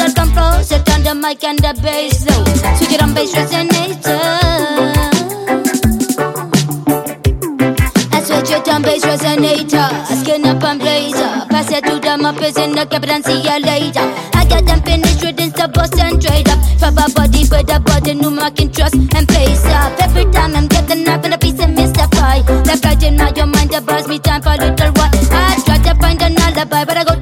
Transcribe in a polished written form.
that come flow. Set on the mic and the bass low. Switch it on bass resonator. I switch it on bass resonator. Skin up and blazer. Pass it to the muppets in the cabin and see ya later. I got them finished with the boss and trade up. Drop a body with a body, no I can trust and face up. Every time I'm getting up in a piece of Mr. Pie. That right in my mind, that buys me time for a little while. I try to find an alibi, but I go